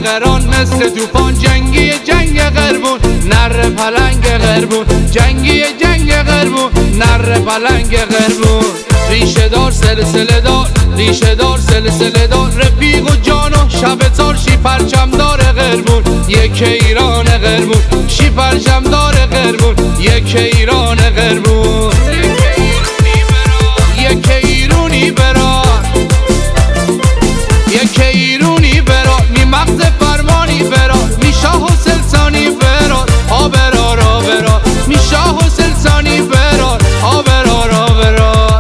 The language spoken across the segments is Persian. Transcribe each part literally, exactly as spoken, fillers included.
قران مثل توفان، جنگی جنگ قربون نر پلنگ قربون، جنگی جنگ قربون نر پلنگ قربون. ریشه دار سلسله دار، ریشه دار سلسله دار، رفیق و جان و شب تار، شی پرچم دار قربون یک ایران قربون، شی پرچم دار قربون یک ایران قربون. یک ایرونی برار، یک ایرونی برار، می مغز فرمانی برار، می شاه و سلطانی برار، آ برار آ برار، می شاه و سلطانی برار، آ برار آ برار.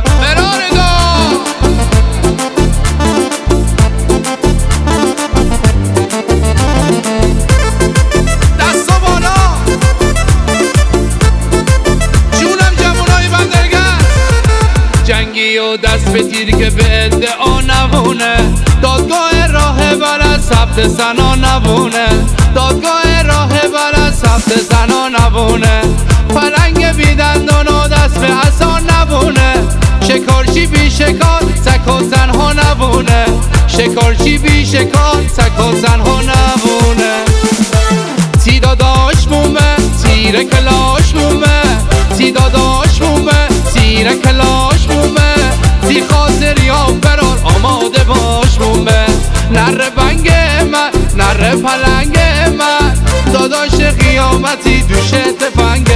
جنگی و دست به تیر که به ادعا نبونه، دادگاه راه بلد ثبت سنا نبونه، دادگاه راه بلد ثبت سنا نبونه. پلنگ بیدندان و دست به عصا نبونه، شکارچی بی شکار تک و تنها نبونه، شکارچی بی شکار تک و تنها نبونه. تی داداش مومه تیر کلاش مومه، تی داداش مومه تیر کلاش مومه، تی خاطر یا برار آماده باش مومه. نر بنگ من، نر پلنگ من، داداش قیامتی دوش تفنگ